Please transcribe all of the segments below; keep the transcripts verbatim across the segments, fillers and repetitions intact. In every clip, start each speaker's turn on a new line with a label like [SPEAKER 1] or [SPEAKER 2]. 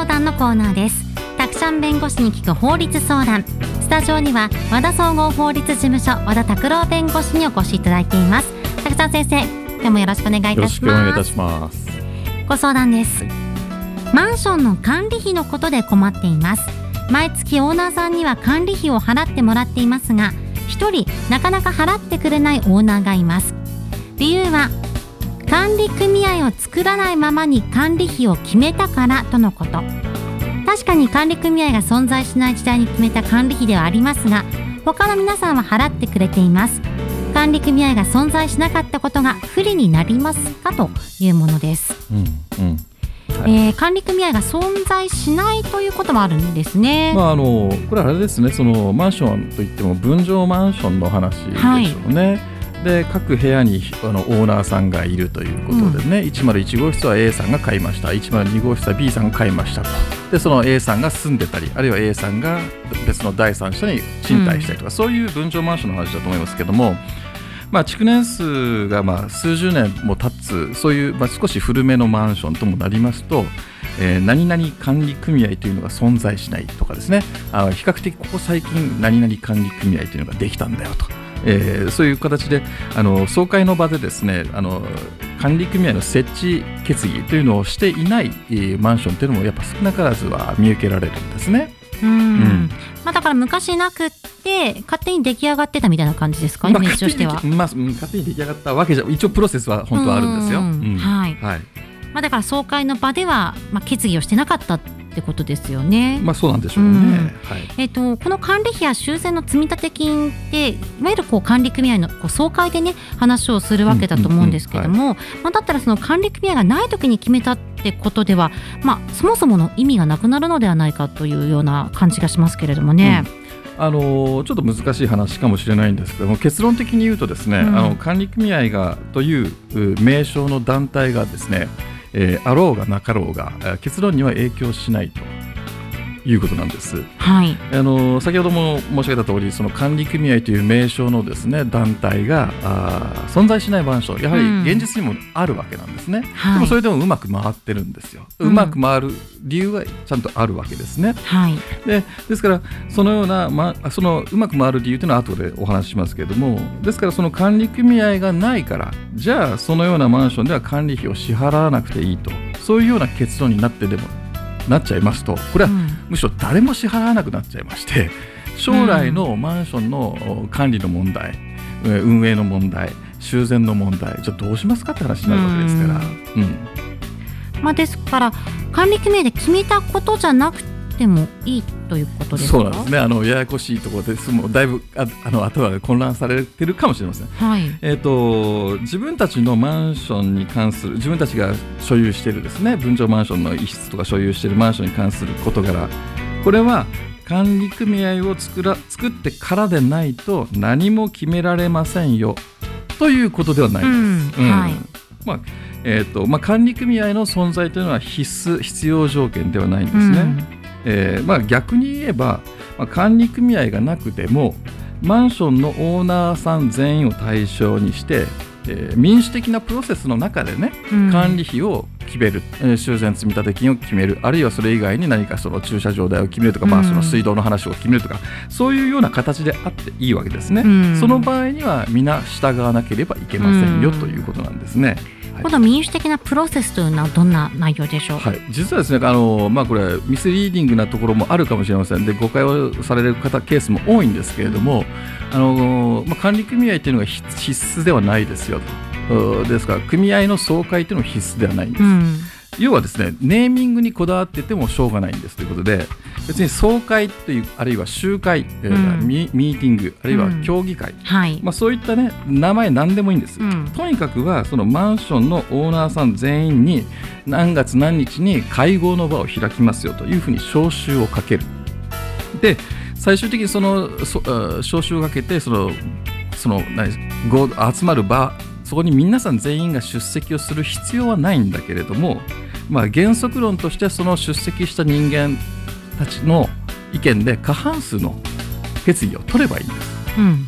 [SPEAKER 1] 相談のコーナーです。たくさん弁護士に聞く法律相談。スタジオには和田総合法律事務所和田拓郎弁護士にお越しいただいています。たくさん先生、今日もよろしくお願いいたします。
[SPEAKER 2] よろしくお願いいたします。
[SPEAKER 1] ご相談です、はい、マンションの管理費のことで困っています。毎月オーナーさんには管理費を払ってもらっていますが、一人なかなか払ってくれないオーナーがいます。理由は管理組合を作らないままに管理費を決めたからとのこと。確かに管理組合が存在しない時代に決めた管理費ではありますが、他の皆さんは払ってくれています。管理組合が存在しなかったことが不利になりますかというものです、うんうんはい。えー、管理組合が存在しないということもあるんですね。
[SPEAKER 2] まあ、あのこれはあれですね、そのマンションといっても分譲マンションの話でしょうね、はい。で各部屋にあのオーナーさんがいるということでね、うん、いちまるいち号室は A さんが買いました、いちまるに号室は B さんが買いましたと。でその A さんが住んでたり、あるいは A さんが別の第三者に賃貸したりとか、うん、そういう分譲マンションの話だと思いますけども、まあ、築年数がまあ数十年も経つ、そういうまあ少し古めのマンションともなりますと、えー、何々管理組合というのが存在しないとかですね、あ比較的ここ最近何々管理組合というのができたんだよと、えー、そういう形であの総会の場でですね、あの管理組合の設置決議というのをしていない、えー、マンションというのもやっぱ少なからずは見受けられるんですね。
[SPEAKER 1] うん、うんまあ、だから昔なくって勝手に出来上がってたみたいな感じですか、イメージとしては。
[SPEAKER 2] まあ、勝手に出来上がったわけじゃ、一応プロセスは本当はあるんですよ。うん
[SPEAKER 1] はいはいまあ、だから総会の場では、まあ、決議をしてなかったってことですよね。
[SPEAKER 2] まあそうなんでしょうね、うんはい
[SPEAKER 1] えー、とこの管理費や修繕の積立金っていわゆるこう管理組合のこう総会でね話をするわけだと思うんですけども、うんうんうんはいまあ、だったらその管理組合がない時に決めたってことでは、まあ、そもそもの意味がなくなるのではないかというような感じがしますけれどもね、
[SPEAKER 2] うんあのちょっと難しい話かもしれないんですけども、結論的に言うとですね、うん、あの管理組合がという名称の団体がですね、えー、あろうがなかろうが結論には影響しないということなんです、はい、あの先ほども申し上げた通り、その管理組合という名称のですね団体があ存在しないマンション、やはり現実にもあるわけなんですね、うん、でもそれでもうまく回ってるんですよ、はい、うまく回る理由はちゃんとあるわけですね、はい、で, ですからそのような、ま、そのうまく回る理由というのは後でお話ししますけれども、ですからその管理組合がないから、じゃあそのようなマンションでは管理費を支払わなくていいと、そういうような結論になってでもなっちゃいますと、これはむしろ誰も支払わなくなっちゃいまして、将来のマンションの管理の問題、運営の問題、修繕の問題、じゃあどうしますかって話になるわけですから、うんうん
[SPEAKER 1] まあ、ですから管理組合で決めたことじゃなくてもいいということですか。
[SPEAKER 2] そうなんですね。あのややこしいところですもうだいぶああの後は混乱されてるかもしれません、はいえー、と自分たちのマンションに関する、自分たちが所有しているですね分譲マンションの一室とか所有しているマンションに関する事柄、これは管理組合を作ら作ってからでないと何も決められませんよということではないんです、うんうんはいまあえーとまあ、管理組合の存在というのは必須必要条件ではないんですね、うんえーまあ、逆に言えば、まあ、管理組合がなくてもマンションのオーナーさん全員を対象にして、えー、民主的なプロセスの中でね、うん、管理費を決める、えー、修繕積立金を決める、あるいはそれ以外に何かその駐車場代を決めるとか、うんまあ、その水道の話を決めるとか、そういうような形であっていいわけですね、うん、その場合には皆従わなければいけませんよ、うん、ということなんですね。
[SPEAKER 1] この民主的なプロセスというのはどんな内容でしょう。
[SPEAKER 2] はい、実はですね、あの、まあ、これミスリーディングなところもあるかもしれませんで、誤解をされる方ケースも多いんですけれども、あの、まあ、管理組合というのが必須ではないですよと。ですから組合の総会というのは必須ではないんです、うん、要はですね、ネーミングにこだわっててもしょうがないんですということで、別に総会というあるいは集会、うん、ミ, ミーティングあるいは協議会、うんはいまあ、そういったね名前何でもいいんです、うん、とにかくはそのマンションのオーナーさん全員に何月何日に会合の場を開きますよというふうに招集をかける。で最終的にそのそ招集をかけてそのその何集まる場、そこに皆さん全員が出席をする必要はないんだけれども、まあ、原則論としてその出席した人間たちの意見で過半数の決議を取ればいいんです、うんうん、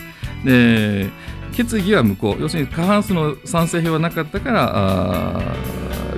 [SPEAKER 2] で決議は無効、要するに過半数の賛成票はなかったから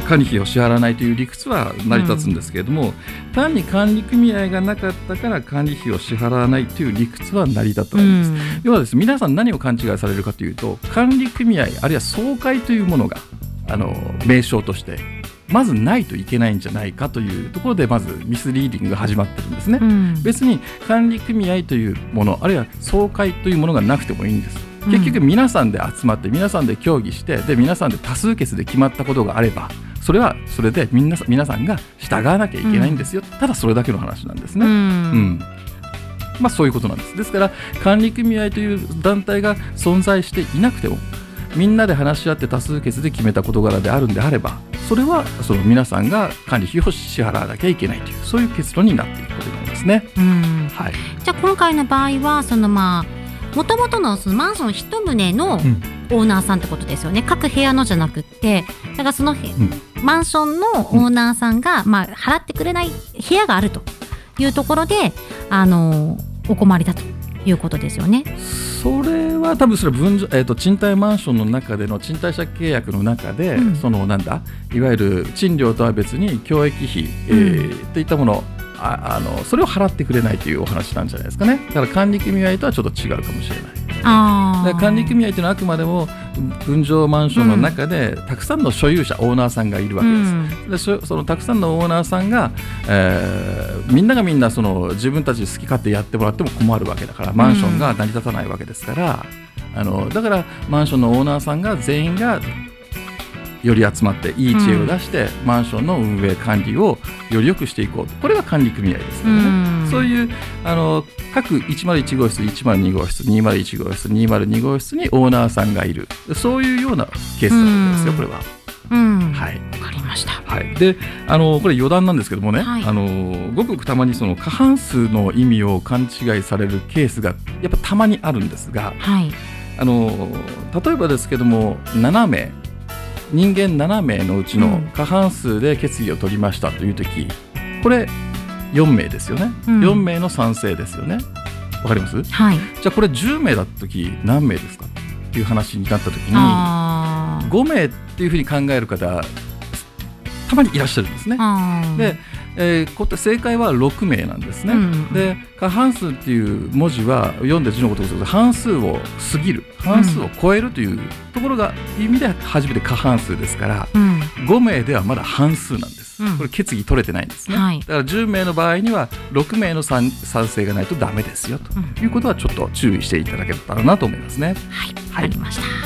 [SPEAKER 2] 管理費を支払わないという理屈は成り立つんですけれども、うん、単に管理組合がなかったから管理費を支払わないという理屈は成り立たないんです、うん、要はですね、皆さん何を勘違いされるかというと、管理組合あるいは総会というものがあの名称としてまずないといけないんじゃないかというところでまずミスリーディングが始まってるんですね、うん、別に管理組合というものあるいは総会というものがなくてもいいんです。結局皆さんで集まって皆さんで協議してで皆さんで多数決で決まったことがあればそれはそれでみんな皆さんが従わなきゃいけないんですよ、うん、ただそれだけの話なんですね、うんうんまあ、そういうことなんです。ですから管理組合という団体が存在していなくてもみんなで話し合って多数決で決めた事柄であるんであればそれはその皆さんが管理費を支払わなきゃいけないというそういう結論になっていくことになりますね。うん、はい、
[SPEAKER 1] じゃあ今回の場合はそのまあもともとのそのマンション一棟のオーナーさんってことですよね、うん、各部屋のじゃなくってだからその、うん、マンションのオーナーさんが、まあ、払ってくれない部屋があるというところであのお困りだということですよね。
[SPEAKER 2] それは多分それ分、えー、と賃貸マンションの中での賃貸借契約の中で、うん、そのなんだいわゆる賃料とは別に教育費、えーうん、といったものああのそれを払ってくれないというお話なんじゃないですかね。だから管理組合とはちょっと違うかもしれない。あだから管理組合というのはあくまでも分譲マンションの中で、うん、たくさんの所有者オーナーさんがいるわけです、うん、で そ, そのたくさんのオーナーさんが、えー、みんながみんなその自分たちで好き勝手やってもらっても困るわけだからマンションが成り立たないわけですから、うん、あのだからマンションのオーナーさんが全員がより集まっていい知恵を出して、うん、マンションの運営管理をより良くしていこうこれが管理組合ですからね、うん、そういうあの各いちまるいち号室いちまるに号室にまるいち号室にまるに号室にオーナーさんがいるそういうようなケースなんですよ、うん、これは、うんはい、
[SPEAKER 1] 分かりました、
[SPEAKER 2] はい、であのこれ余談なんですけどもね、はい、あのごくごくたまにその過半数の意味を勘違いされるケースがやっぱたまにあるんですが、はい、あの例えばですけどもななめい人間ななめいのうちの過半数で決議を取りましたというとき、これよんめいですよね、うん、よんめいの賛成ですよね。わかります、はい、じゃあこれじゅうめいだったとき何名ですかっていう話になったときにあごめいっていうふうに考える方たまにいらっしゃるんですね。で、えー、正解はろくめいなんですね、うん、で過半数っていう文字は読んで字のことをすると半数を過ぎる半数を超えるというところが意味で初めて過半数ですから、うん、ごめいではまだ半数なんです、うん、これ決議取れてないんですね、はい、だからじゅうめいの場合にはろくめいの賛成がないとダメですよということはちょっと注意していただけたらなと思いますね。
[SPEAKER 1] はい、わかりました。